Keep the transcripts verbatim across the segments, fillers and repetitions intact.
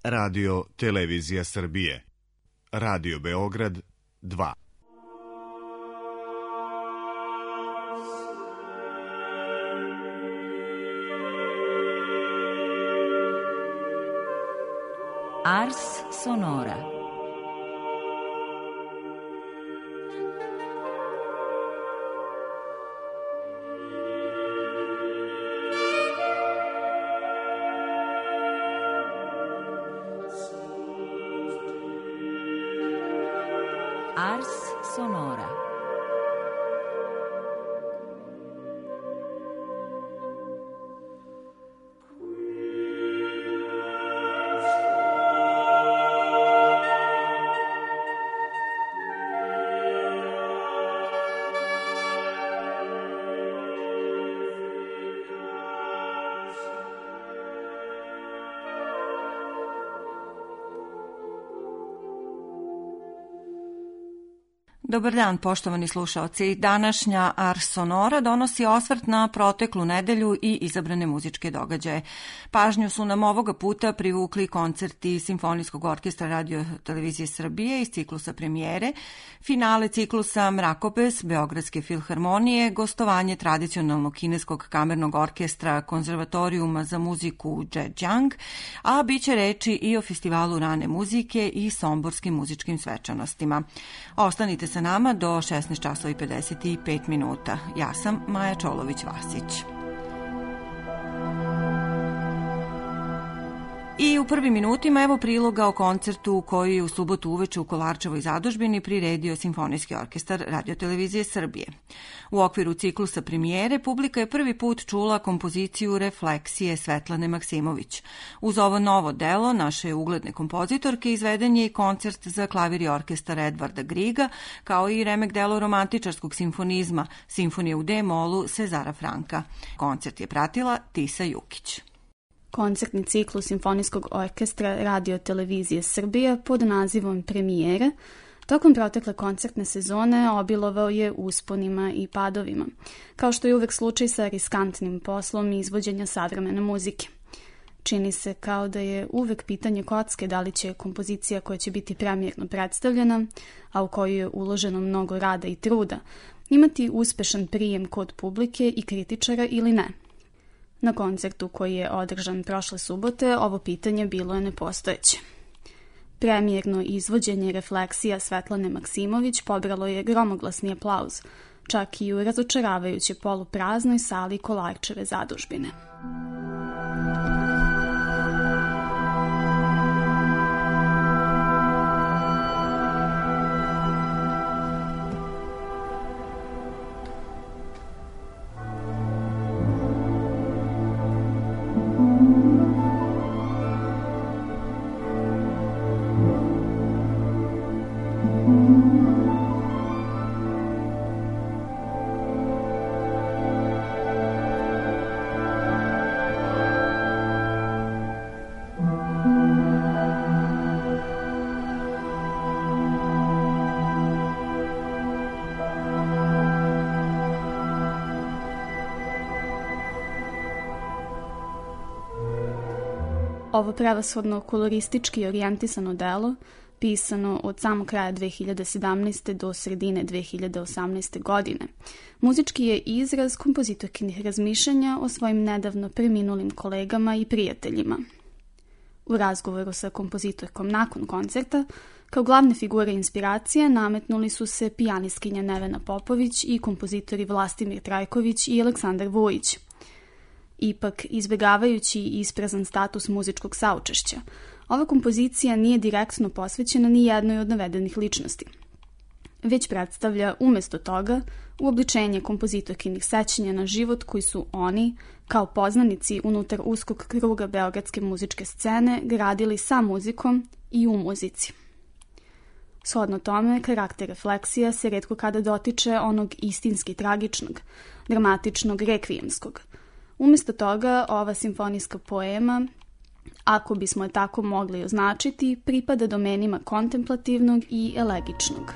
Radio Televizija Srbije, Radio Beograd dva. Ars Sonora. Ars Sonora. Dobar dan, poštovani slušaoci. Današnja Ars Sonora donosi osvrt na proteklu nedelju i izabrane muzičke događaje. Pažnju su nam ovoga puta privukli koncerti Simfonijskog orkestra Radio Televizije Srbije iz ciklusa premijere, finale ciklusa Mrakopes Beogradske filharmonije, gostovanje tradicionalnog kineskog kamernog orkestra Konzervatorijuma za muziku Zhejiang, a bit će reči i o festivalu rane muzike i somborskim muzičkim svečanostima. Ostanite sa nama do šesnaest časova i pedeset pet minuta. Ja sam Maja Čolović-Vasić. I u prvim minutima evo priloga o koncertu koji je u subotu uveče u Kolarčevoj zadužbini priredio Simfonijski orkestar Radio Televizije Srbije. U okviru ciklusa premijere publika je prvi put čula kompoziciju Refleksije Svetlane Maksimović. Uz ovo novo delo naše ugledne kompozitorke izveden je i koncert za klavir i orkestar Edvarda Griga, kao i remek delo romantičarskog simfonizma Simfonije u D-molu Cezara Franka. Koncert je pratila Tisa Jukić. Koncertni ciklus Simfonijskog orkestra Radio Televizije Srbije pod nazivom Premijere tokom protekle koncertne sezone obilovao je usponima i padovima, kao što je uvek slučaj sa riskantnim poslom izvođenja savremene muzike. Čini se kao da je uvek pitanje kocke da li će kompozicija koja će biti premijerno predstavljena, a u koju je uloženo mnogo rada i truda, imati uspešan prijem kod publike i kritičara ili ne. Na koncertu koji je održan prošle subote, ovo pitanje bilo je nepostojeće. Premijerno izvođenje Refleksija Svetlane Maksimović pobralo je gromoglasni aplauz, čak i u razočaravajuće polupraznoj sali Kolarčeve zadužbine. Ovo prevashodno koloristički orijentisano delo, pisano od samog kraja dve hiljade sedamnaeste. do sredine dve hiljade osamnaeste. godine, muzički je izraz kompozitorkinih razmišljanja o svojim nedavno preminulim kolegama i prijateljima. U razgovoru sa kompozitorkom nakon koncerta, kao glavne figure inspiracije nametnuli su se pijanistkinja Nevena Popović i kompozitori Vlastimir Trajković i Aleksandar Vujić. Ipak, izbjegavajući isprazan status muzičkog saučešća, ova kompozicija nije direktno posvećena ni jednoj od navedenih ličnosti, već predstavlja umjesto toga uobličenje kompozitorkinih sećanja na život koji su oni, kao poznanici unutar uskog kruga beogradske muzičke scene, gradili sa muzikom i u muzici. Shodno tome, karakter Refleksija se retko kada dotiče onog istinski tragičnog, dramatičnog, rekvijemskog. Umjesto toga, ova simfonijska poema, ako bismo je tako mogli označiti, pripada domenima kontemplativnog i elegičnog.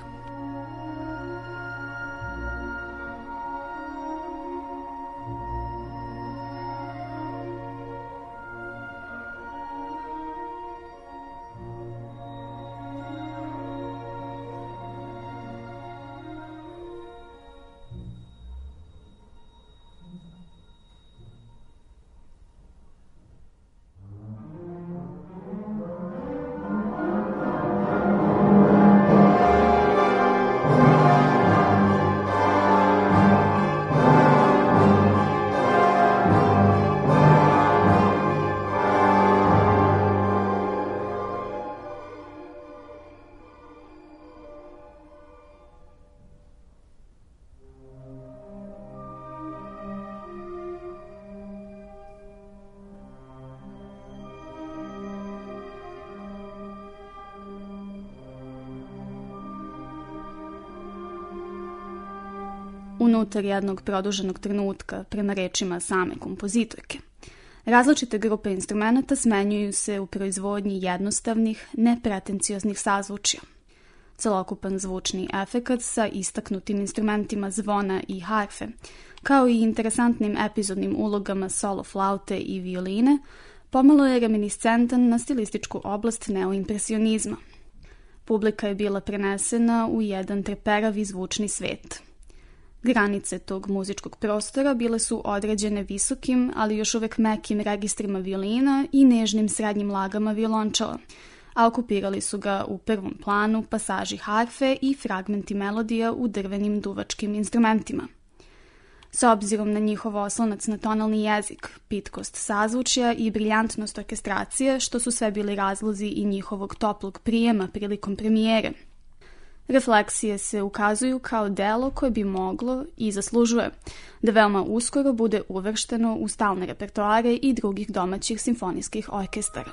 unutar jednog produženog trenutka, prema rečima same kompozitorke. Različite grupe instrumenta smenjuju se u proizvodnji jednostavnih, nepretencioznih sazvučja. Celokupan zvučni efekat sa istaknutim instrumentima zvona i harfe, kao i interesantnim epizodnim ulogama solo flaute i violine, pomalo je reminiscentan na stilističku oblast neoimpresionizma. Publika je bila prenesena u jedan treperavi zvučni svet. Granice tog muzičkog prostora bile su određene visokim, ali još uvek mekim registrima violina i nežnim srednjim lagama violončela, a okupirali su ga u prvom planu pasaži harfe i fragmenti melodija u drvenim duvačkim instrumentima. S obzirom na njihov oslonac na tonalni jezik, pitkost sazvučja i briljantnost orkestracije, što su sve bili razlozi i njihovog toplog prijema prilikom premijere. Refleksije se ukazuju kao delo koje bi moglo i zaslužuje da veoma uskoro bude uvršteno u stalne repertoare i drugih domaćih simfonijskih orkestara.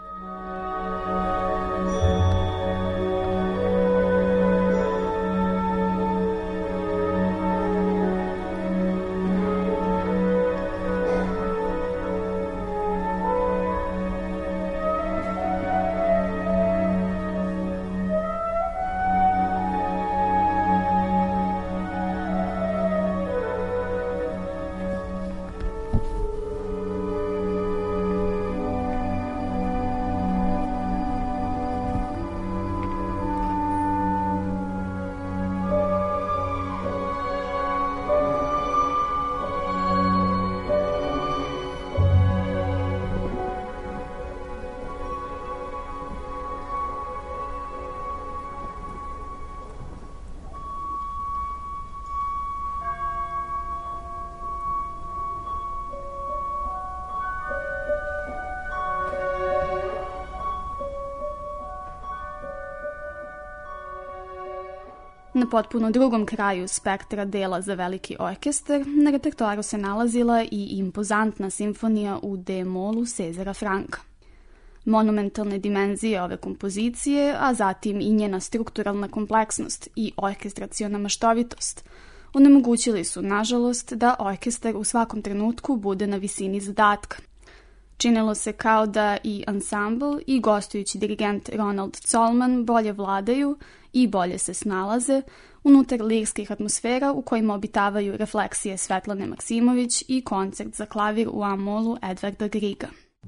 Na potpuno drugom kraju spektra dela za veliki orkestar na repertoaru se nalazila i impozantna simfonija u D-molu Cezara Franka. Monumentalne dimenzije ove kompozicije, a zatim i njena strukturalna kompleksnost i orkestraciona maštovitost, onemogućili su, nažalost, da orkestar u svakom trenutku bude na visini zadatka. Činilo se kao da i ansambl i gostujući dirigent Ronald Colman bolje vladaju i bolje se snalaze unutar lirskih atmosfera u kojima obitavaju refleksije Svetlane Maksimović i koncert za klavir u A-molu Edvarda Griga.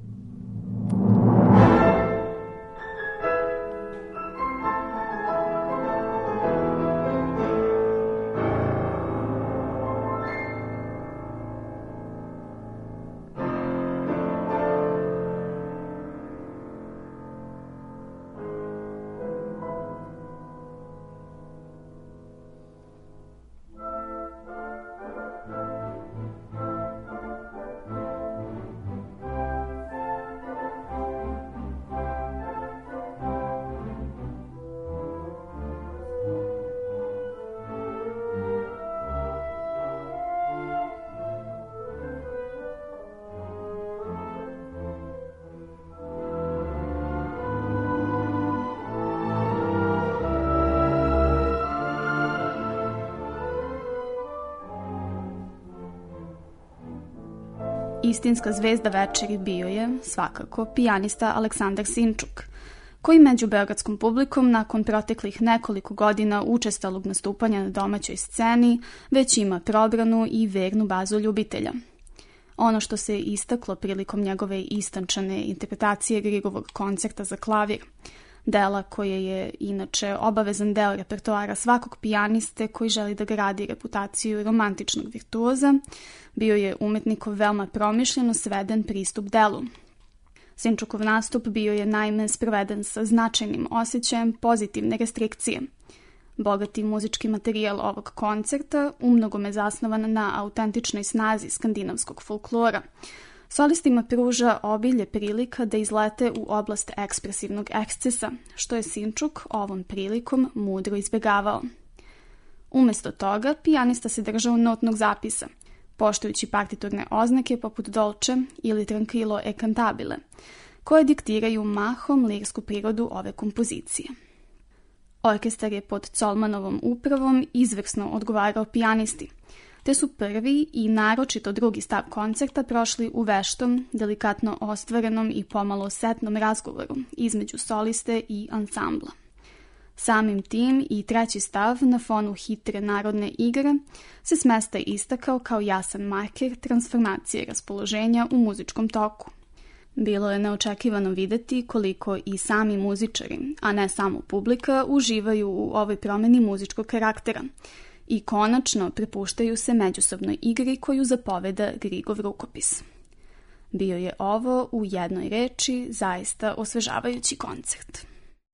Istinska zvezda večeri bio je, svakako, pijanista Aleksandar Sinčuk, koji među beogradskom publikom nakon proteklih nekoliko godina učestalog nastupanja na domaćoj sceni već ima probranu i vernu bazu ljubitelja. Ono što se istaklo prilikom njegove istančane interpretacije Grigovog koncerta za klavir, dela koje je inače obavezan deo repertoara svakog pijaniste koji želi da gradi reputaciju romantičnog virtuoza, bio je umetnikov veoma promišljeno sveden pristup delu. Sinčukov nastup bio je naime sproveden sa značajnim osjećajem pozitivne restrikcije. Bogati muzički materijal ovog koncerta umnogome zasnovan na autentičnoj snazi skandinavskog folklora, solistima pruža obilje prilika da izlete u oblast ekspresivnog ekscesa, što je Sinčuk ovom prilikom mudro izbjegavao. Umesto toga, pijanista se držao notnog zapisa, poštujući partiturne oznake poput dolce ili tranquillo e cantabile, koje diktiraju mahom lirsku prirodu ove kompozicije. Orkestar je pod Colmanovom upravom izvrsno odgovarao pijanisti, te su prvi i naročito drugi stav koncerta prošli u veštom, delikatno ostvarenom i pomalo setnom razgovoru između soliste i ansambla. Samim tim i treći stav na fonu hitre narodne igre se s mesta istakao kao jasan marker transformacije raspoloženja u muzičkom toku. Bilo je neočekivano videti koliko i sami muzičari, a ne samo publika, uživaju u ovoj promeni muzičkog karaktera i konačno prepuštaju se međusobnoj igri koju zapoveda Grigov rukopis. Bio je ovo u jednoj reči zaista osvežavajući koncert.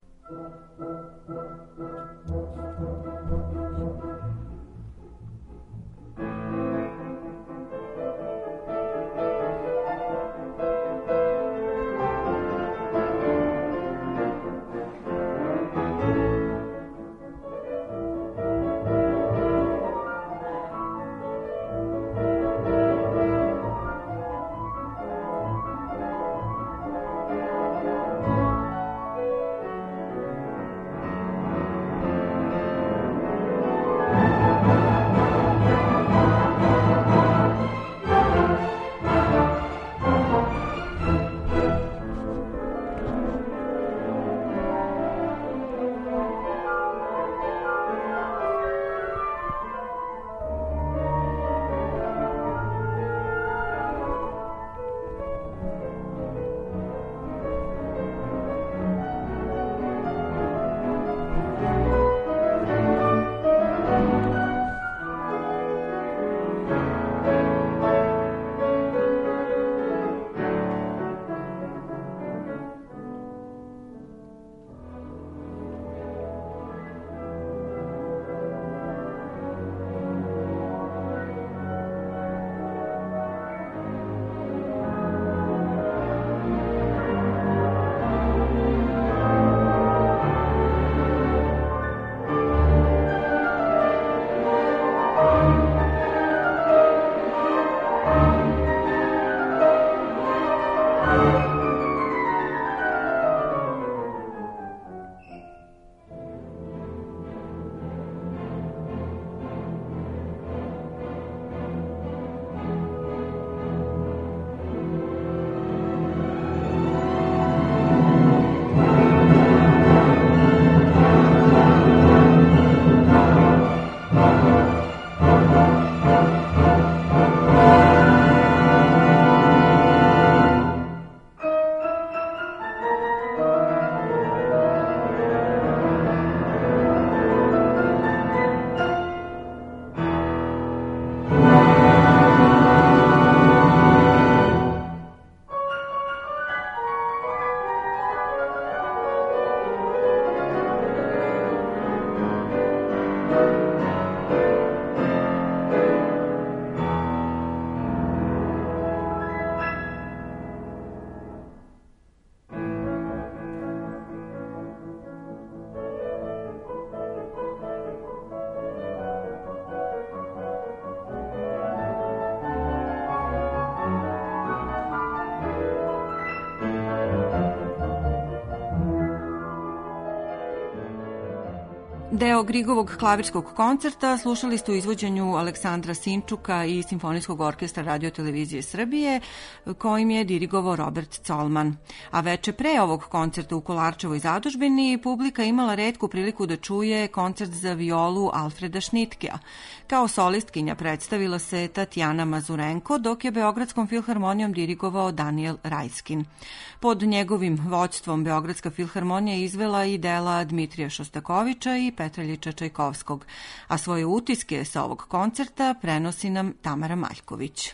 Deo Grigovog klavirskog koncerta slušali ste u izvođenju Aleksandra Sinčuka i Simfonijskog orkestra Radio-televizije Srbije, kojim je dirigovao Robert Colman. A veče pre ovog koncerta u Kolarčevoj zadužbini publika imala retku priliku da čuje koncert za violu Alfreda Šnitkea. Kao solistkinja predstavila se Tatjana Mazurenko, dok je Beogradskom filharmonijom dirigovao Daniel Rajskin. Pod njegovim vođstvom Beogradska filharmonija izvela i dela Dmitrija Šostakovića i Petraljića Čajkovskog, a svoje utiske sa ovog koncerta prenosi nam Tamara Maljković.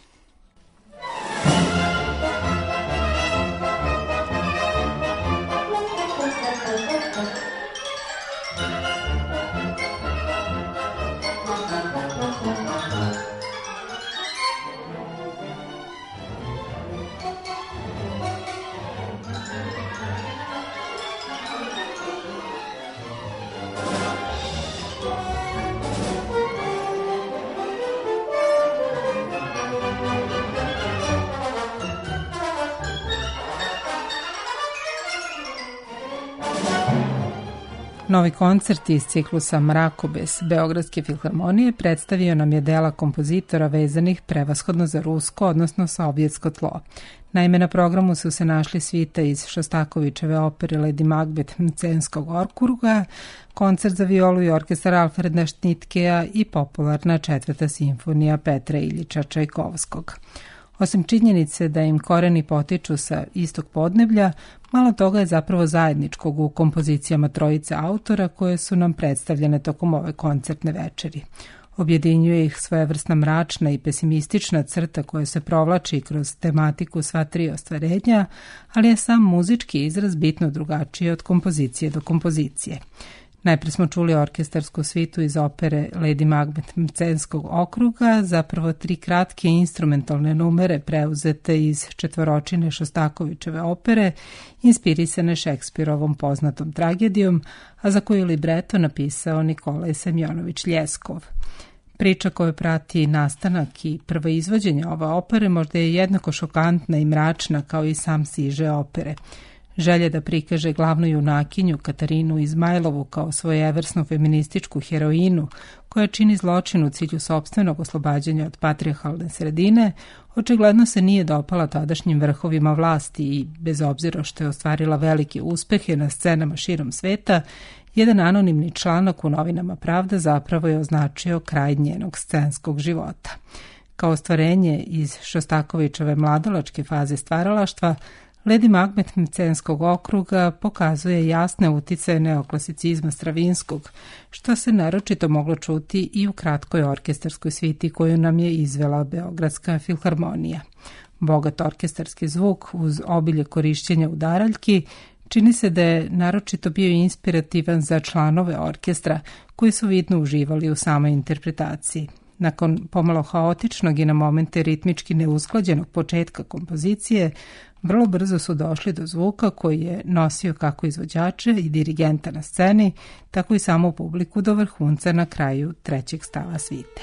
Novi koncert iz ciklusa Mrakobes Beogradske filharmonije predstavio nam je dela kompozitora vezanih prevashodno za rusko, odnosno sovjetsko tlo. Naime, na programu su se našli svite iz Šostakovićeve opere Lady Macbeth Mcenskog okruga, koncert za violu i orkestar Alfreda Štnitkea i popularna četvrta simfonija Petra Iljiča Čajkovskog. Osim činjenice da im koreni potiču sa istog podneblja, malo toga je zapravo zajedničkog u kompozicijama trojice autora koje su nam predstavljene tokom ove koncertne večeri. Objedinjuje ih svojevrsna mračna i pesimistična crta koja se provlači kroz tematiku sva tri ostvarenja, ali je sam muzički izraz bitno drugačiji od kompozicije do kompozicije. Najpre smo čuli orkestarsku svitu iz opere Lady Macbeth Mcenskog okruga, zapravo tri kratke instrumentalne numere preuzete iz četvoročine Šostakovićeve opere, inspirisane Šekspirovom poznatom tragedijom, a za koju libreto napisao Nikolaj Semjonović Ljeskov. Priča koju prati nastanak i prvo izvođenje ove opere možda je jednako šokantna i mračna kao i sam siže opere. Želje da prikaže glavnu junakinju Katarinu Izmajlovu kao svojevrsnu feminističku heroinu koja čini zločin u cilju sopstvenog oslobađanja od patrijarhalne sredine, očigledno se nije dopala tadašnjim vrhovima vlasti i, bez obzira što je ostvarila velike uspehe na scenama širom sveta, jedan anonimni članak u novinama Pravda zapravo je označio kraj njenog scenskog života. Kao ostvarenje iz Šostakovićeve mladalačke faze stvaralaštva, Lady Macbeth Mcenskog okruga pokazuje jasne uticaje neoklasicizma Stravinskog, što se naročito moglo čuti i u kratkoj orkestarskoj sviti koju nam je izvela Beogradska filharmonija. Bogat orkestarski zvuk uz obilje korišćenja udaraljki čini se da je naročito bio inspirativan za članove orkestra koji su vidno uživali u samoj interpretaciji. Nakon pomalo haotičnog i na momente ritmički neusklađenog početka kompozicije, vrlo brzo su došli do zvuka koji je nosio kako izvođače i dirigenta na sceni, tako i samu publiku do vrhunca na kraju trećeg stava svite.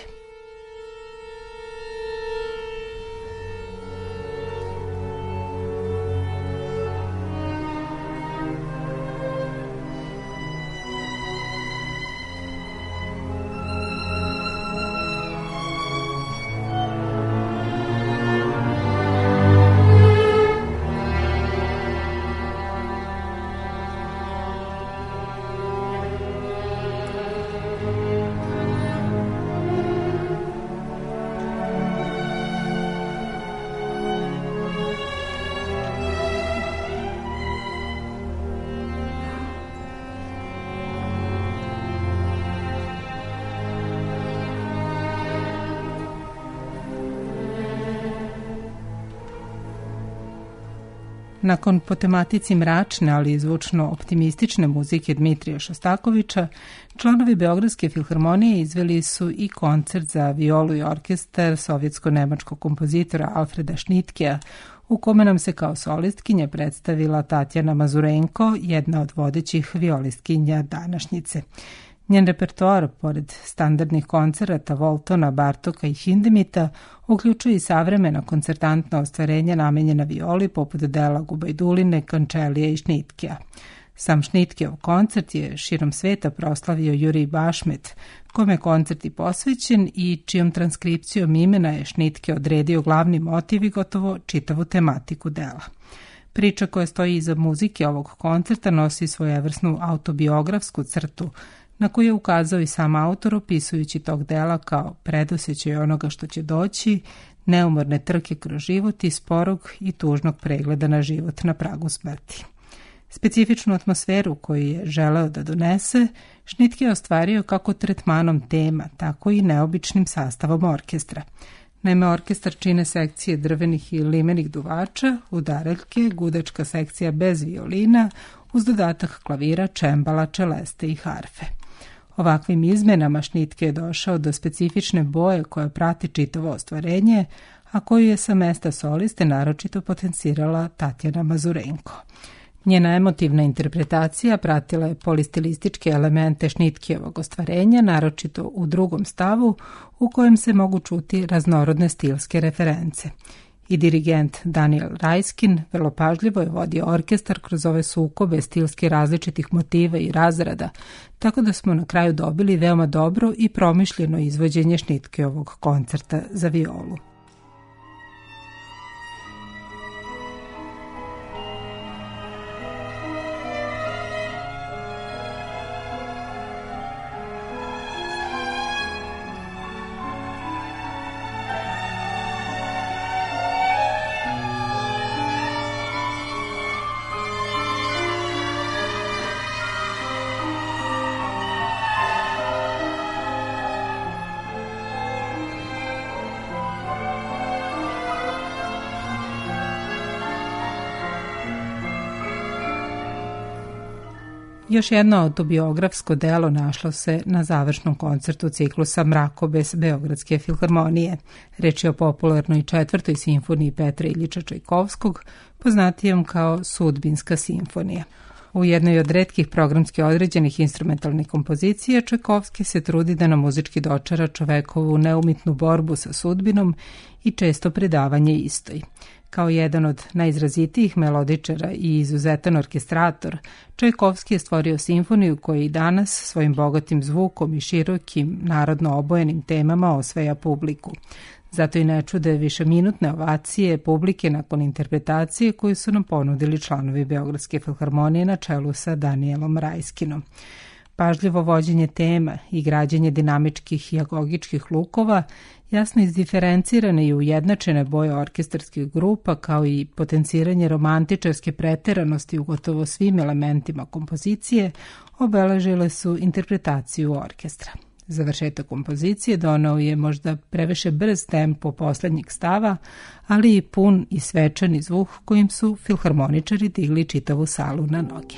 Nakon po tematici mračne, ali i zvučno optimistične muzike Dmitrija Šostakovića, članovi Beogradske filharmonije izveli su i koncert za violu i orkestar sovjetsko-nemačkog kompozitora Alfreda Štnitkea, u kome nam se kao solistkinja predstavila Tatjana Mazurenko, jedna od vodećih violistkinja današnjice. Njen repertoar, pored standardnih koncerata Voltona, Bartoka i Hindemita, uključuje i savremena koncertantna ostvarenja namenjena violi poput dela Gubajduline, Kančelija i Šnitkea. Sam Šnitkeov koncert je širom sveta proslavio Jurij Bašmet, kome je koncert i posvećen i čijom transkripcijom imena je Šnitke odredio glavni motiv i gotovo čitavu tematiku dela. Priča koja stoji iza muzike ovog koncerta nosi svojevrsnu autobiografsku crtu, na koju je ukazao i sam autor opisujući tog dela kao predosjećaj onoga što će doći, neumorne trke kroz život i sporog i tužnog pregleda na život na pragu smrti. Specifičnu atmosferu koju je želeo da donese, Šnitke je ostvario kako tretmanom tema, tako i neobičnim sastavom orkestra. Naime, orkestar čine sekcije drvenih i limenih duvača, udaraljke, gudačka sekcija bez violina, uz dodatak klavira, čembala, čeleste i harfe. Ovakvim izmenama Šnitke je došao do specifične boje koja prati čitavo ostvarenje, a koju je sa mesta soliste naročito potencirala Tatjana Mazurenko. Njena emotivna interpretacija pratila je polistilističke elemente Šnitkijevog ostvarenja, naročito u drugom stavu, u kojem se mogu čuti raznorodne stilske reference. I dirigent Daniel Rajskin vrlo pažljivo je vodio orkestar kroz ove sukobe stilski različitih motiva i razrada, tako da smo na kraju dobili veoma dobro i promišljeno izvođenje šnitke ovog koncerta za violu. Još jedno autobiografsko delo našlo se na završnom koncertu ciklusa Mrakobes Beogradske filharmonije. Reč je o popularnoj četvrtoj simfoniji Petra Iljiča Čajkovskog, poznatijem kao Sudbinska simfonija. U jednoj od retkih programski određenih instrumentalnih kompozicija Čajkovski se trudi da na muzički dočara čovekovu neumitnu borbu sa sudbinom i često predavanje istoj. Kao jedan od najizrazitijih melodičara i izuzetan orkestrator, Čajkovski je stvorio simfoniju koja i danas svojim bogatim zvukom i širokim narodno obojenim temama osvaja publiku. Zato i ne čude višeminutne ovacije publike nakon interpretacije koju su nam ponudili članovi Beogradske filharmonije na čelu sa Danielom Rajskinom. Pažljivo vođenje tema i građenje dinamičkih i agogičkih lukova, jasno izdiferencirane i ujednačene boje orkestarskih grupa, kao i potenciranje romantičarske preteranosti u gotovo svim elementima kompozicije, obeležile su interpretaciju orkestra. Završetak kompozicije donao je možda previše brz tempo poslednjeg stava, ali i pun i svečani zvuk kojim su filharmoničari digli čitavu salu na noge.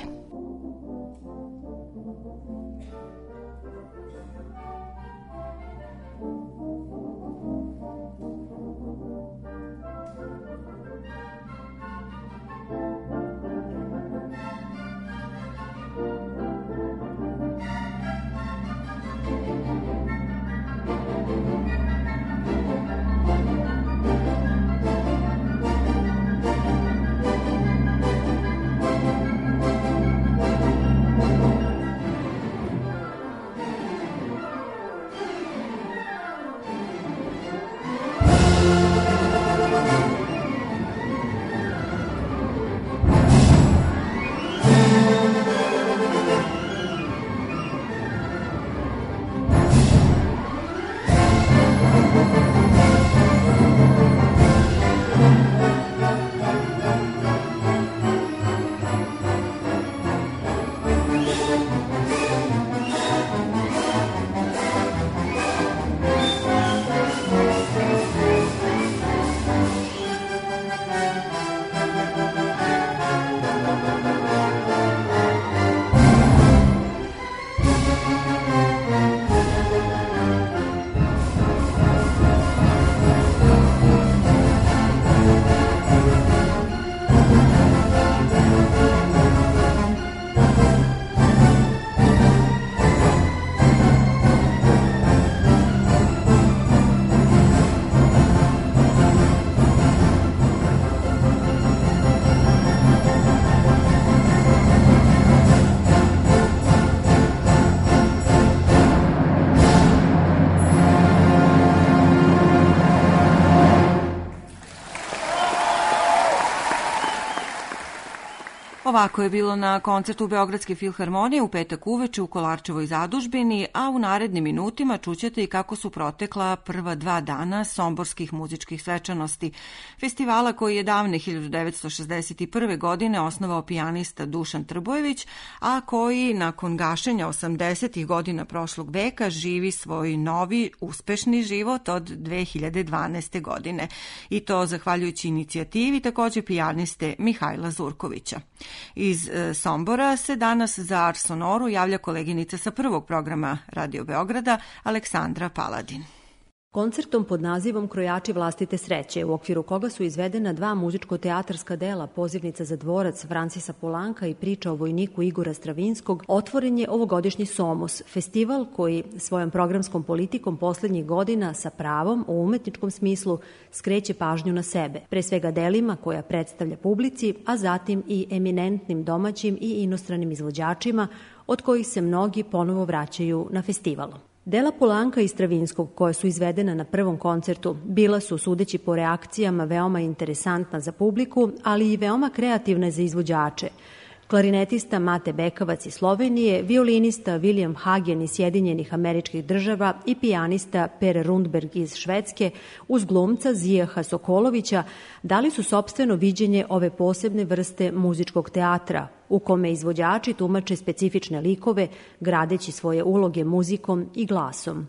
Ovako je bilo na koncertu Beogradske filharmonije u petak uveče u Kolarčevoj zadužbini, a u narednim minutima čućete i kako su protekla prva dva dana somborskih muzičkih svečanosti. Festivala koji je davne hiljadu devetsto šezdeset prve. godine osnovao pijanista Dušan Trbojević, a koji nakon gašenja osamdesetih godina prošlog veka živi svoj novi, uspešni život od dve hiljade dvanaeste. godine. I to zahvaljujući inicijativi takođe pijaniste Mihajla Zurkovića. Iz Sombora se danas za Ars Sonoru javlja koleginica sa prvog programa Radio Beograda, Aleksandra Paladin. Koncertom pod nazivom Krojači vlastite sreće, u okviru koga su izvedena dva muzičko-teatarska dela Pozivnica za dvorac Francisa Poulenc'a i Priča o vojniku Igora Stravinskog, otvoren je ovogodišnji Somos, festival koji svojom programskom politikom poslednjih godina sa pravom u umetničkom smislu skreće pažnju na sebe, pre svega delima koja predstavlja publici, a zatim i eminentnim domaćim i inostranim izvođačima, od kojih se mnogi ponovo vraćaju na festival. Dela Poulenc'a i Stravinskog, koja su izvedena na prvom koncertu, bila su, sudeći po reakcijama, veoma interesantna za publiku, ali i veoma kreativna za izvođače. Klarinetista Mate Bekavac iz Slovenije, violinista William Hagen iz Sjedinjenih Američkih Država i pijanista Per Rundberg iz Švedske, uz glumca Zijaha Sokolovića, dali su sopstveno viđenje ove posebne vrste muzičkog teatra, u kome izvođači tumače specifične likove, gradeći svoje uloge muzikom i glasom.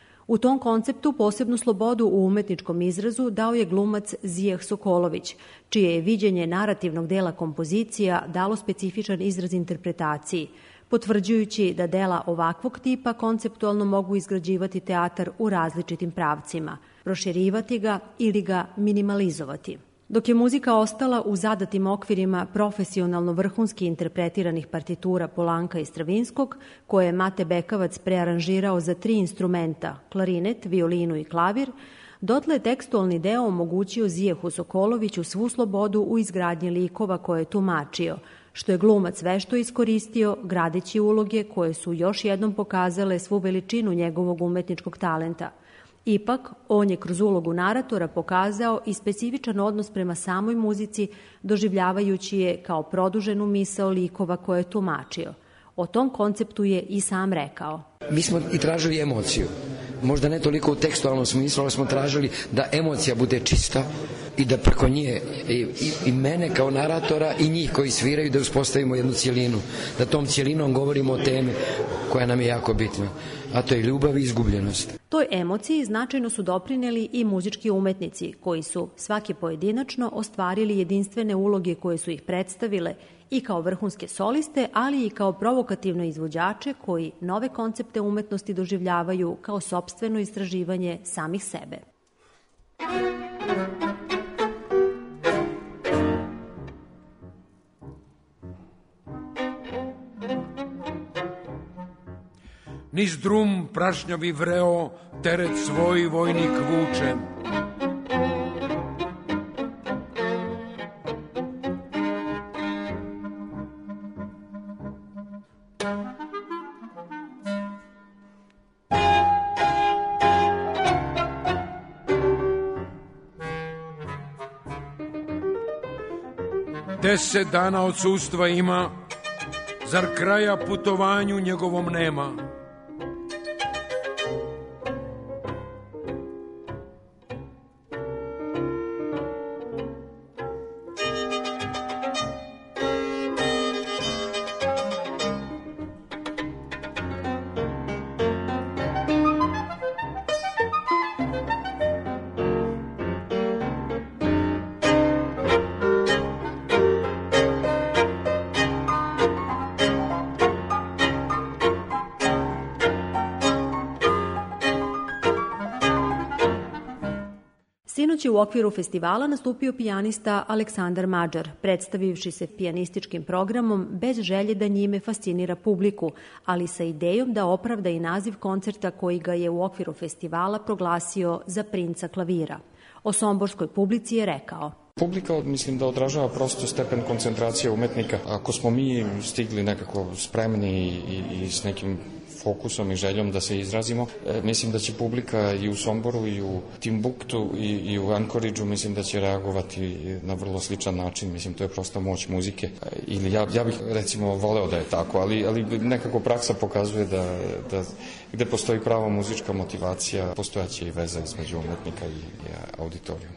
U tom konceptu posebnu slobodu u umetničkom izrazu dao je glumac Zijah Sokolović, čije je viđenje narativnog dela kompozicija dalo specifičan izraz interpretaciji, potvrđujući da dela ovakvog tipa konceptualno mogu izgrađivati teatar u različitim pravcima, proširivati ga ili ga minimalizovati. Dok je muzika ostala u zadatim okvirima profesionalno vrhunski interpretiranih partitura Poulenc'a i Stravinskog, koje je Mate Bekavac prearanžirao za tri instrumenta, klarinet, violinu i klavir, dotle je tekstualni deo omogućio Zijahu Sokoloviću svu slobodu u izgradnji likova koje je tumačio, što je glumac vešto iskoristio, gradeći uloge koje su još jednom pokazale svu veličinu njegovog umetničkog talenta. Ipak, on je kroz ulogu naratora pokazao i specifičan odnos prema samoj muzici, doživljavajući je kao produženu misao likova koje je tumačio. O tom konceptu je i sam rekao. Mi smo i tražili emociju. Možda ne toliko u tekstualnom smislu, ali smo tražili da emocija bude čista i da preko nje i, i, i mene kao naratora i njih koji sviraju da uspostavimo jednu cijelinu. Da tom cijelinom govorimo o temi koja nam je jako bitna, a to je ljubav i izgubljenost. Toj emociji značajno su doprineli i muzički umetnici, koji su svaki pojedinačno ostvarili jedinstvene uloge koje su ih predstavile i kao vrhunske soliste, ali i kao provokativno izvođače koji nove koncepte umetnosti doživljavaju kao sopstveno istraživanje samih sebe. Niz drum prašnjavi vreo, teret svoj vojnik vuče. Deset dana odsustva ima, zar kraja putovanju njegovom nema? Sinoć je u okviru festivala nastupio pijanista Aleksandar Mađar, predstavivši se pijanističkim programom bez želje da njime fascinira publiku, ali sa idejom da opravda i naziv koncerta koji ga je u okviru festivala proglasio za princa klavira. O somborskoj publici je rekao: Publika, mislim da odražava prosto stepen koncentracije umetnika. Ako smo mi stigli nekako spremni i, i s nekim fokusom i željom da se izrazimo, e, mislim da će publika i u Somboru i u Timbuktu i, i u Ankoridžu, mislim da će reagovati na vrlo sličan način. Mislim, to je prosta moć muzike. E, ili ja, ja bih recimo voleo da je tako, ali, ali nekako praksa pokazuje da, da gde postoji prava muzička motivacija, postojaće i veza između umetnika i, i auditorijuma.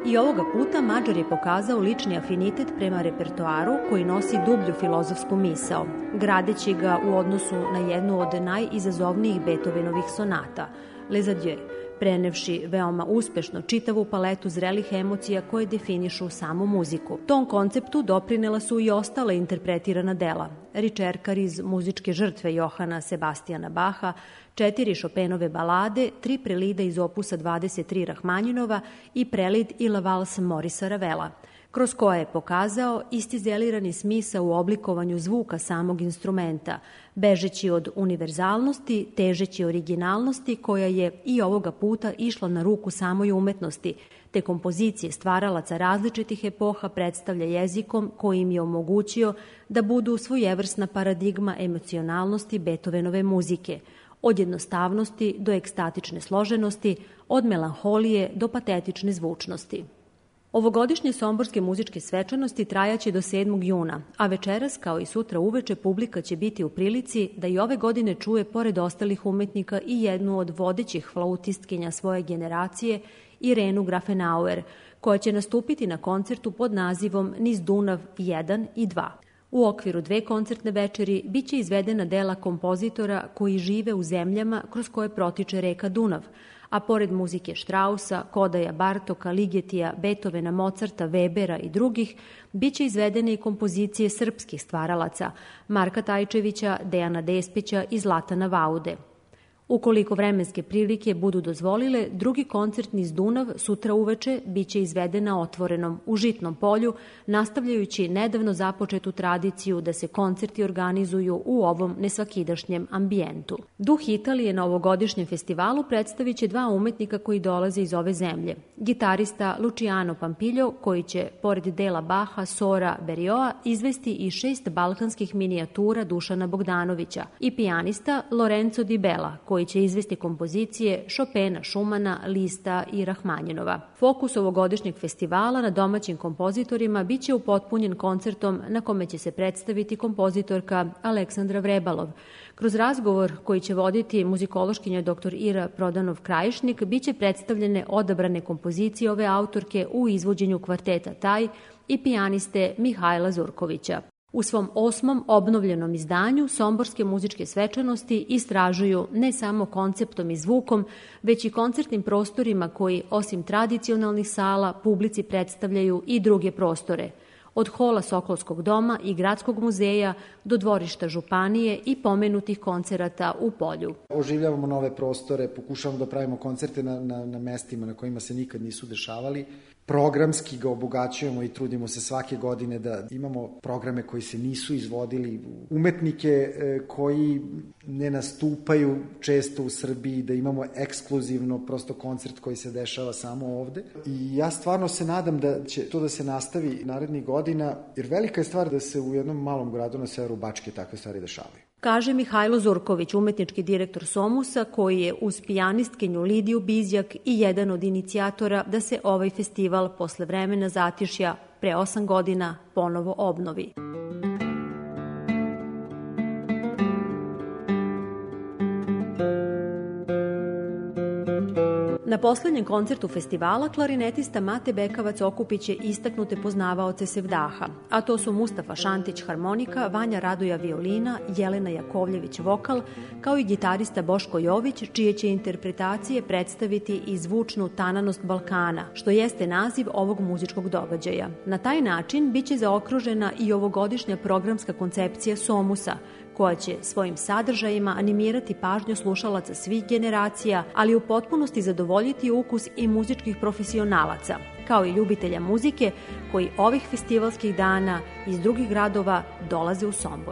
I ovoga puta Mađar je pokazao lični afinitet prema repertoaru koji nosi dublju filozofsku misao, gradeći ga u odnosu na jednu od najizazovnijih Beethovenovih sonata, Les Adieux, prenevši veoma uspešno čitavu paletu zrelih emocija koje definišu samu muziku. Tom konceptu doprinela su i ostale interpretirana dela, Ricercar iz Muzičke žrtve Johana Sebastijana Baha, četiri Chopinove balade, tri prelida iz opusa dvadeset tri Rahmanjinova i prelid i La Valse Morisa Ravela, kroz koje je pokazao istizelirani smisao u oblikovanju zvuka samog instrumenta, bežeći od univerzalnosti, težeći originalnosti koja je i ovoga puta išla na ruku samoj umetnosti, te kompozicije stvaralaca različitih epoha predstavlja jezikom koji im je omogućio da budu svojevrsna paradigma emocionalnosti Beethovenove muzike, od jednostavnosti do ekstatične složenosti, od melanholije do patetične zvučnosti. Ovogodišnje somborske muzičke svečanosti trajaće do sedmog juna, a večeras, kao i sutra uveče, publika će biti u prilici da i ove godine čuje, pored ostalih umetnika, i jednu od vodećih flautistkinja svoje generacije, Irenu Grafenauer, koja će nastupiti na koncertu pod nazivom Niz Dunav jedan i dva. U okviru dve koncertne večeri biće izvedena dela kompozitora koji žive u zemljama kroz koje protiče reka Dunav, a pored muzike Štrausa, Kodaja, Bartoka, Ligetija, Beethovena, Mozarta, Webera i drugih, biće izvedene i kompozicije srpskih stvaralaca, Marka Tajčevića, Dejana Despića i Zlatana Vaude. Ukoliko vremenske prilike budu dozvolile, drugi koncert Niz Dunav sutra uveče biće izveden na otvorenom, u Žitnom polju, nastavljajući nedavno započetu tradiciju da se koncerti organizuju u ovom nesvakidašnjem ambijentu. Duh Italije na ovogodišnjem festivalu predstavit će dva umetnika koji dolaze iz ove zemlje. Gitarista Luciano Pampiljo, koji će, pored dela Baha, Sora, Berioa, izvesti i šest balkanskih minijatura Dušana Bogdanovića, i pijanista Lorenzo Di Bella, koji će izvesti kompozicije Chopina, Schumana, Lista i Rahmanjinova. Fokus ovogodišnjeg festivala na domaćim kompozitorima biće upotpunjen koncertom na kome će se predstaviti kompozitorka Aleksandra Vrebalov. Kroz razgovor koji će voditi muzikološkinja dr. Ira Prodanov-Krajišnik biće predstavljene odabrane kompozicije ove autorke u izvođenju kvarteta Taj i pijaniste Mihajla Zurkovića. U svom osmom obnovljenom izdanju somborske muzičke svečanosti istražuju ne samo konceptom i zvukom, već i koncertnim prostorima koji, osim tradicionalnih sala, publici predstavljaju i druge prostore, od hola Sokolskog doma i Gradskog muzeja do dvorišta Županije i pomenutih koncerata u Polju. Oživljavamo nove prostore, pokušavamo da pravimo koncerte na, na, na mestima na kojima se nikad nisu dešavali. Programski ga obogaćujemo i trudimo se svake godine da imamo programe koji se nisu izvodili, umetnike koji ne nastupaju često u Srbiji, da imamo ekskluzivno prosto koncert koji se dešava samo ovde. I ja stvarno se nadam da će to da se nastavi narednih godina, jer velika je stvar da se u jednom malom gradu na severu Bačke takve stvari dešavaju. Kaže Mihajlo Zurković, umetnički direktor Somusa, koji je uz pijanistkinju Lidiju Bizjak i jedan od inicijatora da se ovaj festival posle vremena zatišja pre osam godina ponovo obnovi. Na poslednjem koncertu festivala klarinetista Mate Bekavac okupiće će istaknute poznavaoce Sevdaha, a to su Mustafa Šantić harmonika, Vanja Radoja violina, Jelena Jakovljević vokal, kao i gitarista Boško Jović, čije će interpretacije predstaviti i zvučnu tananost Balkana, što jeste naziv ovog muzičkog događaja. Na taj način biće zaokružena i ovogodišnja programska koncepcija Somusa, koja će svojim sadržajima animirati pažnju slušalaca svih generacija, ali u potpunosti zadovoljiti ukus i muzičkih profesionalaca, kao i ljubitelja muzike koji ovih festivalskih dana iz drugih gradova dolaze u Sombor.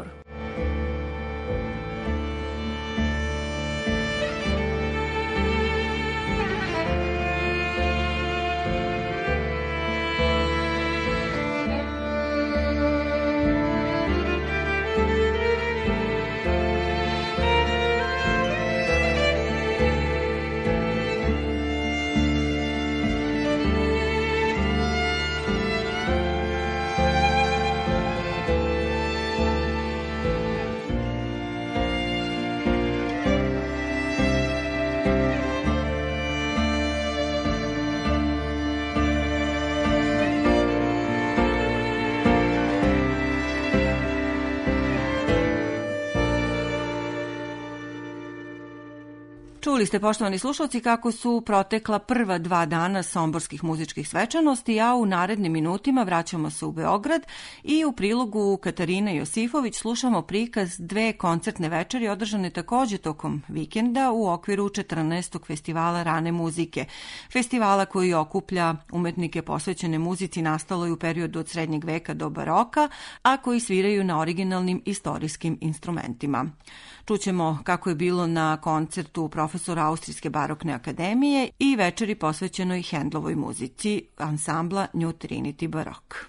Čuli ste, poštovani slušalci, kako su protekla prva dva dana somborskih muzičkih svečanosti, a u narednim minutima vraćamo se u Beograd i u prilogu Katarine Josifović slušamo prikaz dve koncertne večeri održane takođe tokom vikenda u okviru četrnaestog festivala rane muzike. Festivala koji okuplja umetnike posvećene muzici nastaloj u periodu od srednjeg veka do baroka, a koji sviraju na originalnim istorijskim instrumentima. Čućemo kako je bilo na koncertu profesora Austrijske barokne akademije i večeri posvećenoj Hendlovoj muzici ansambla New Trinity Baroque.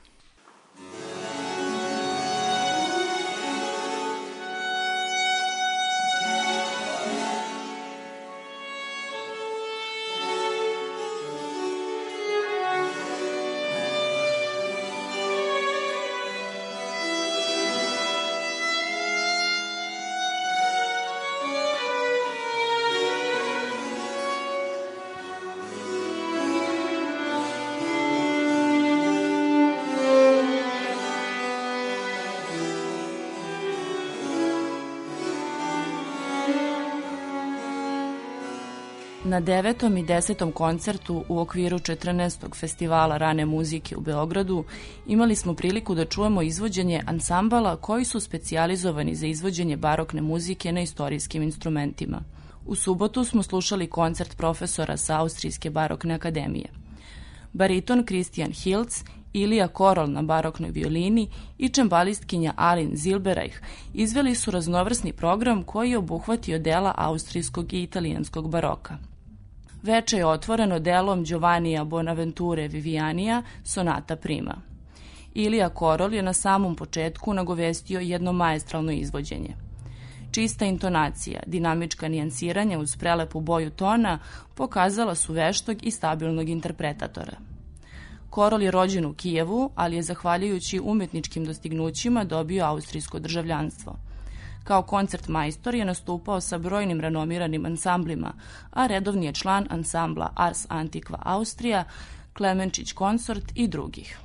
Na devetom i desetom koncertu u okviru četrnaestog festivala rane muzike u Beogradu imali smo priliku da čujemo izvođenje ansambala koji su specijalizovani za izvođenje barokne muzike na istorijskim instrumentima. U subotu smo slušali koncert profesora sa Austrijske barokne akademije. Bariton Christian Hiltz, Ilija Korol na baroknoj violini i čembalistkinja Alin Zilberajh izveli su raznovrsni program koji je obuhvatio dela austrijskog i italijanskog baroka. Veče je otvoreno delom Giovannija Bonaventure Vivianija, Sonata prima. Ilija Korol je na samom početku nagovestio jedno maestralno izvođenje. Čista intonacija, dinamička nijansiranja uz prelepu boju tona pokazala su veštog i stabilnog interpretatora. Korol je rođen u Kijevu, ali je zahvaljujući umetničkim dostignućima dobio austrijsko državljanstvo. Kao koncert majstor je nastupao sa brojnim renomiranim ansamblima, a redovni je član ansambla Ars Antiqua Austrija, Klemenčić Konsort i drugih.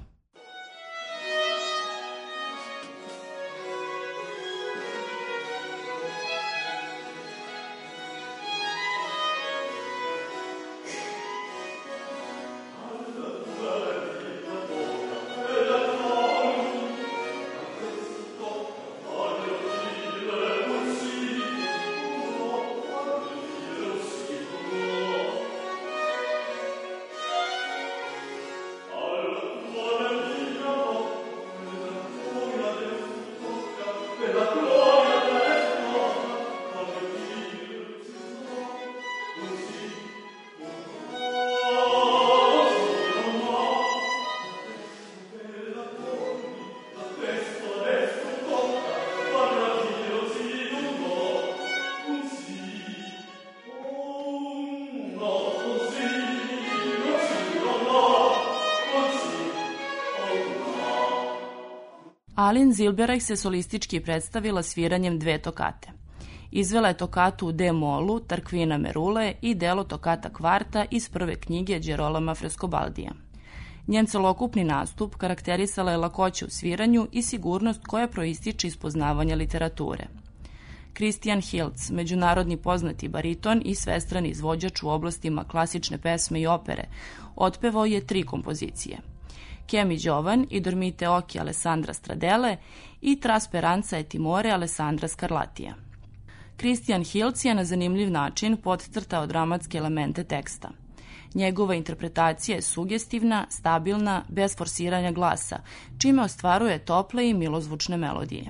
Alin Zilberajh se solistički predstavila sviranjem dve tokate. Izvela je tokatu u D-molu Tarquina Merule i delo tokata kvarta iz prve knjige Gerolama Frescobaldija. Njen celokupni nastup karakterisala je lakoće u sviranju i sigurnost koja proističe iz poznavanja literature. Christian Hiltz, međunarodni poznati bariton i svestrani izvođač u oblastima klasične pesme i opere, otpevao je tri kompozicije. Chemi Giovan i Dormite Occhi Alessandra Stradele i Tra Speranza e Timore Alessandra Scarlatija. Christian Hiltz je na zanimljiv način podcrtao dramatske elemente teksta. Njegova interpretacija je sugestivna, stabilna, bez forsiranja glasa, čime ostvaruje tople i milozvučne melodije.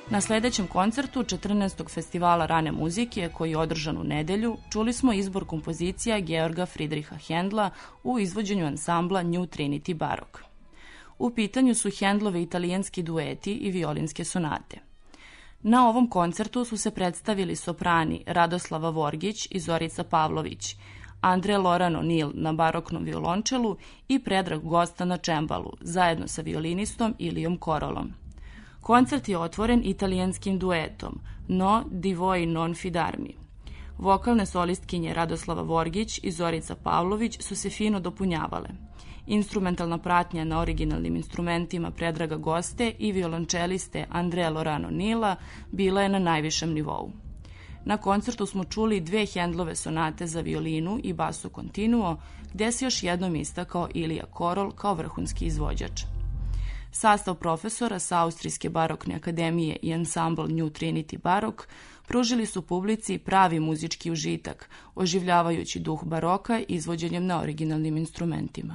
Na sledećem koncertu četrnaestog festivala rane muzike, koji je održan u nedelju, čuli smo izbor kompozicija Georga Friedricha Händla u izvođenju ansambla New Trinity Baroque. U pitanju su Händlove italijanski dueti i violinske sonate. Na ovom koncertu su se predstavili soprani Radoslava Vorgić i Zorica Pavlović, Andre Loran O'Neill na baroknom violončelu i Predrag Gosta na čembalu, zajedno sa violinistom Ilijom Korolom. Koncert je otvoren italijanskim duetom No di voi non fidarmi. Vokalne solistkinje Radoslava Vorgić i Zorica Pavlović su se fino dopunjavale. Instrumentalna pratnja na originalnim instrumentima Predraga Goste i violončeliste Andrea Loran O'Neilla bila je na najvišem nivou. Na koncertu smo čuli dve Händlove sonate za violinu i basso continuo, gde se još jednom istakao Ilija Korol kao vrhunski izvođač. Sastav profesora sa Austrijske barokne akademije i ansambl New Trinity Baroque pružili su publici pravi muzički užitak, oživljavajući duh baroka izvođenjem na originalnim instrumentima.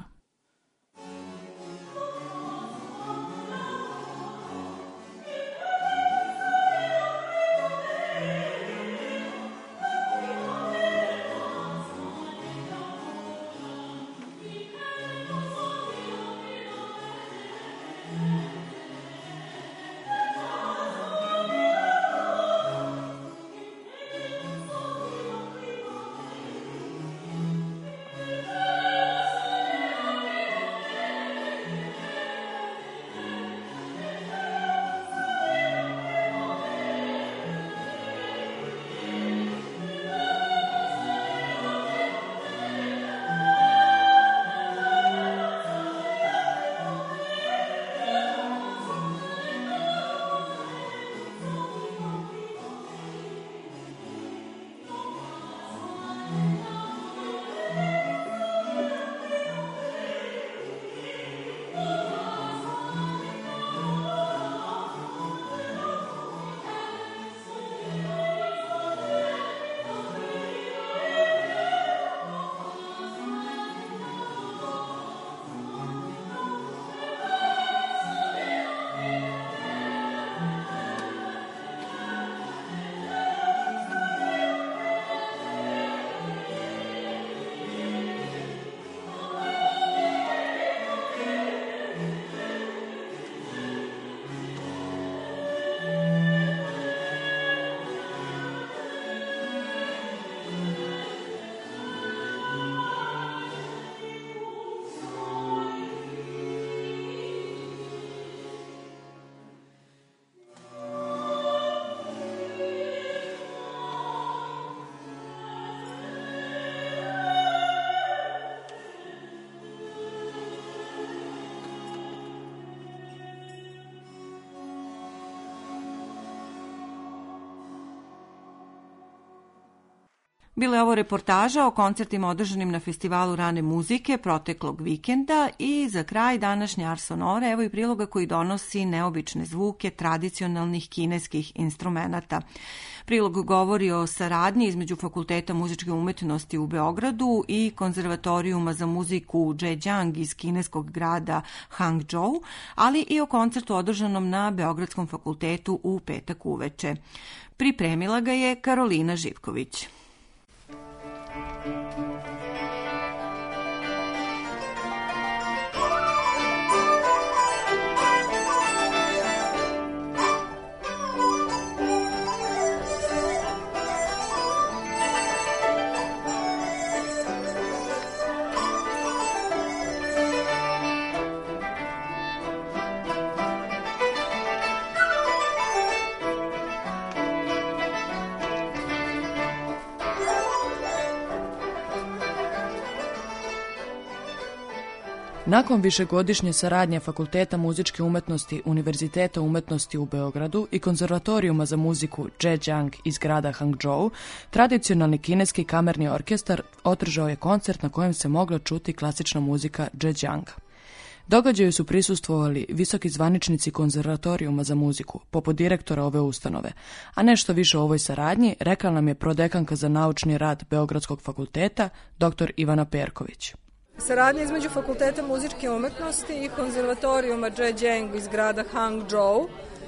Bila je ovo reportaža o koncertima održanim na festivalu rane muzike proteklog vikenda i za kraj današnje Ars Sonore evo i priloga koji donosi neobične zvuke tradicionalnih kineskih instrumenata. Prilog govori o saradnji između Fakulteta muzičke umetnosti u Beogradu i Konzervatorijuma za muziku Zhejiang iz kineskog grada Hangzhou, ali i o koncertu održanom na Beogradskom fakultetu u petak uveče. Pripremila ga je Karolina Živković. Nakon višegodišnje saradnje Fakulteta muzičke umetnosti Univerziteta umetnosti u Beogradu i Konzervatorijuma za muziku Zhejiang iz grada Hangzhou, tradicionalni kineski kamerni orkestar održao je koncert na kojem se mogla čuti klasična muzika Zhejianga. Događaju su prisustvovali visoki zvaničnici Konzervatorijuma za muziku, poput direktora ove ustanove, a nešto više o ovoj saradnji rekla nam je prodekanka za naučni rad Beogradskog fakulteta, dr Ivana Perković. Saradnja između Fakulteta muzičke umetnosti i Konzervatorijuma Zhejiang iz grada Hangzhou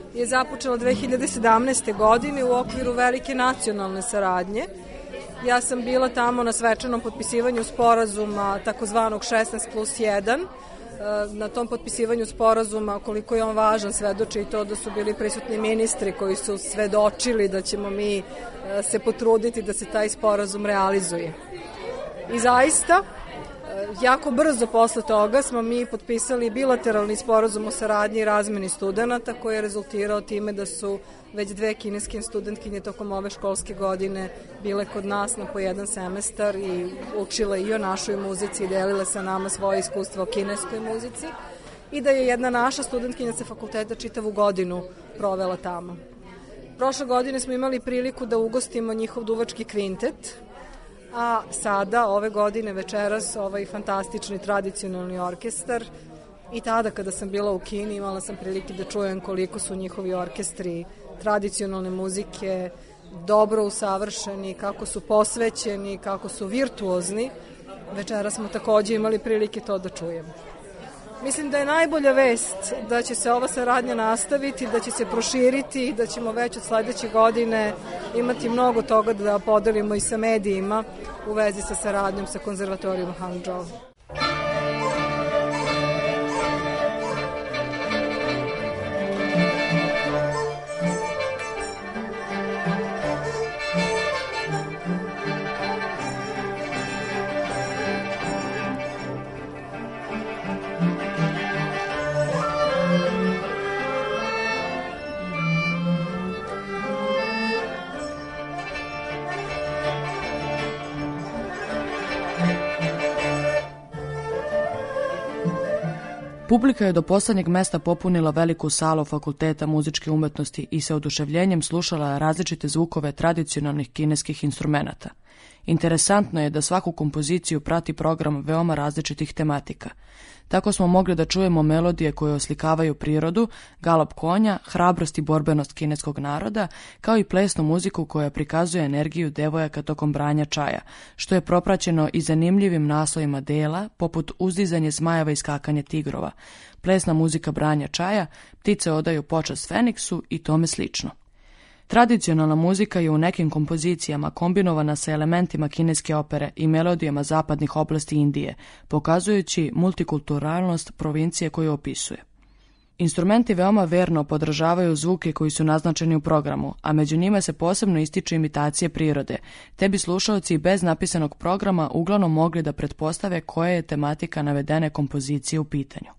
je započela dve hiljade sedamnaeste. godine u okviru velike nacionalne saradnje. Ja sam bila tamo na svečanom potpisivanju sporazuma takozvanog šesnaest plus jedan. Na tom potpisivanju sporazuma, koliko je on važan, svedoči i to da su bili prisutni ministri koji su svedočili da ćemo mi se potruditi da se taj sporazum realizuje. I zaista, jako brzo posle toga smo mi potpisali bilateralni sporazum o saradnji i razmeni studenata koji je rezultirao time da su već dve kineske studentkinje tokom ove školske godine bile kod nas na po jedan semestar i učile i o našoj muzici i delile sa nama svoje iskustvo o kineskoj muzici i da je jedna naša studentkinja sa fakulteta čitavu godinu provela tamo. Prošle godine smo imali priliku da ugostimo njihov duvački kvintet, a sada, ove godine, večeras, ovaj fantastični tradicionalni orkestar. I tada kada sam bila u Kini imala sam prilike da čujem koliko su njihovi orkestri tradicionalne muzike dobro usavršeni, kako su posvećeni, kako su virtuozni. Večeras smo takođe imali prilike to da čujemo. Mislim da je najbolja vest da će se ova saradnja nastaviti, da će se proširiti, da ćemo već od sledeće godine imati mnogo toga da podelimo i sa medijima u vezi sa saradnjom sa konzervatorijom Hangzhou. Publika je do poslednjeg mesta popunila veliku salu Fakulteta muzičke umetnosti i sa oduševljenjem slušala različite zvukove tradicionalnih kineskih instrumenata. Interesantno je da svaku kompoziciju prati program veoma različitih tematika. Tako smo mogli da čujemo melodije koje oslikavaju prirodu, galop konja, hrabrost i borbenost kineskog naroda, kao i plesnu muziku koja prikazuje energiju devojaka tokom branja čaja, što je propraćeno i zanimljivim naslovima dela, poput Uzdizanje zmajeva i skakanje tigrova, plesna muzika branja čaja, Ptice odaju počast Feniksu i tome slično. Tradicionalna muzika je u nekim kompozicijama kombinovana sa elementima kineske opere i melodijama zapadnih oblasti Indije, pokazujući multikulturalnost provincije koju opisuje. Instrumenti veoma verno podržavaju zvuke koji su naznačeni u programu, a među njima se posebno ističu imitacije prirode, te bi slušaoci bez napisanog programa uglavnom mogli da pretpostave koja je tematika navedene kompozicije u pitanju.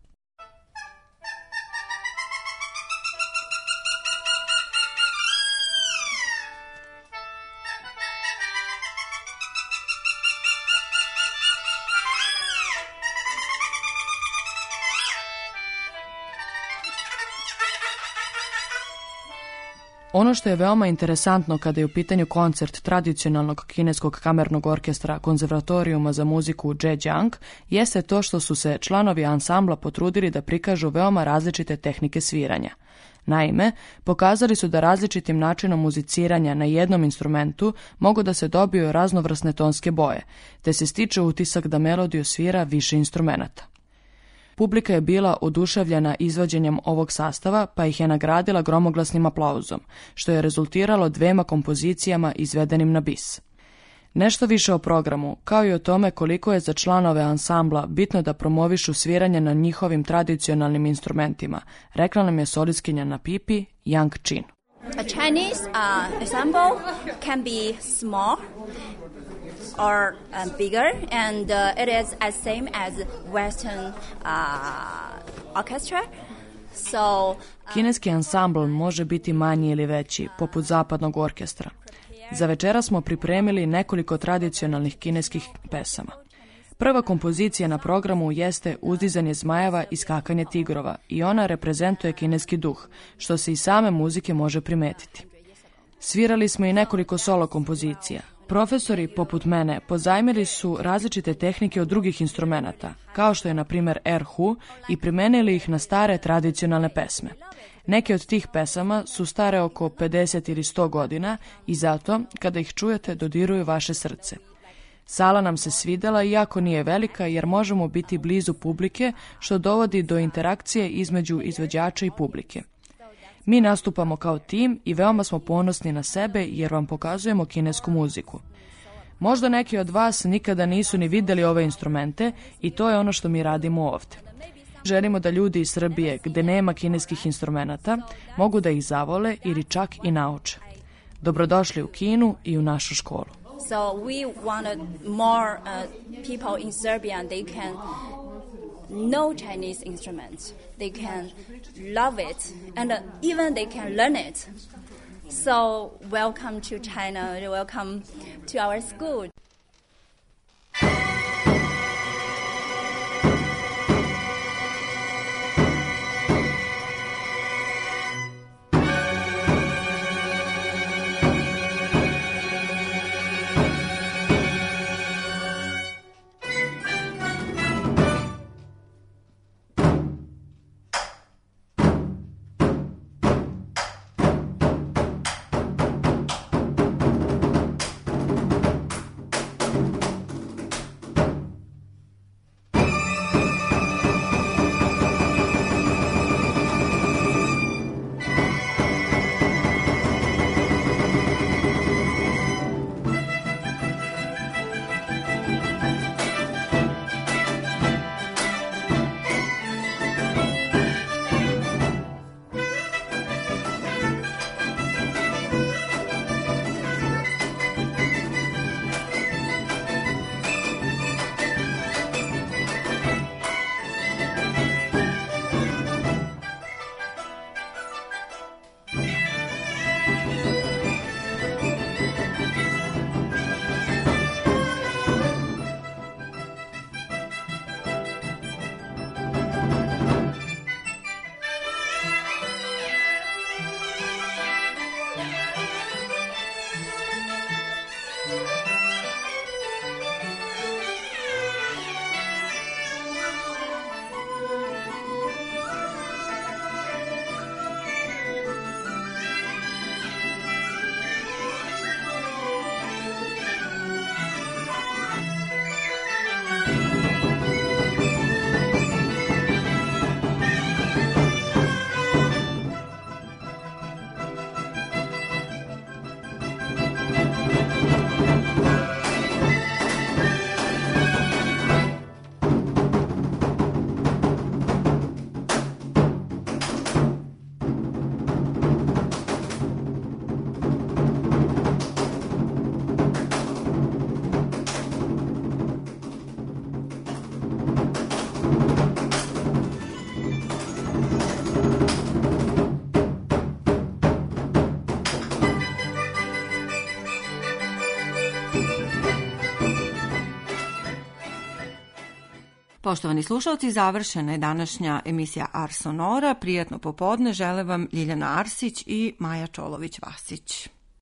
Ono što je veoma interesantno kada je u pitanju koncert tradicionalnog kineskog kamernog orkestra Konzervatorijuma za muziku Zhejiang jeste to što su se članovi ansambla potrudili da prikažu veoma različite tehnike sviranja. Naime, pokazali su da različitim načinom muziciranja na jednom instrumentu mogu da se dobiju raznovrsne tonske boje, te se stiče utisak da melodiju svira više instrumenata. Publika je bila oduševljena izvođenjem ovog sastava, pa ih je nagradila gromoglasnim aplauzom, što je rezultiralo dvema kompozicijama izvedenim na bis. Nešto više o programu, kao i o tome koliko je za članove ansambla bitno da promovišu sviranje na njihovim tradicionalnim instrumentima, rekla nam je solistkinja na pipi Yang Chin. A Chinese uh, ensemble can be small or uh, bigger, and uh, it is as same as Western uh, orchestra. So, uh, Kineski ansambl može biti manji ili veći, poput zapadnog orkestra. Za večera smo pripremili nekoliko tradicionalnih kineskih pesama. Prva kompozicija na programu jeste Uzdizanje zmajeva i skakanje tigrova i ona reprezentuje kineski duh, što se iz same muzike može primetiti. Svirali smo i nekoliko solo kompozicija. Profesori, poput mene, pozajmili su različite tehnike od drugih instrumenata, kao što je na primjer erhu, i primenili ih na stare tradicionalne pesme. Neke od tih pesama su stare oko pedeset ili sto godina i zato, kada ih čujete, dodiruju vaše srce. Sala nam se svidela iako nije velika jer možemo biti blizu publike, što dovodi do interakcije između izvođača i publike. Mi nastupamo kao tim i veoma smo ponosni na sebe jer vam pokazujemo kinesku muziku. Možda neki od vas nikada nisu ni videli ove instrumente i to je ono što mi radimo ovde. Želimo da ljudi iz Srbije, gde nema kineskih instrumenata, mogu da ih zavole ili čak i nauče. Dobrodošli u Kinu i u našu školu. So we wanted more uh, people in Serbia and they can know Chinese instruments. They can love it and uh, even they can learn it. So welcome to China, welcome to our school. Poštovani slušalci, završena je današnja emisija Ars Sonora. Prijatno popodne žele vam Ljiljana Arsić i Maja Čolović-Vasić.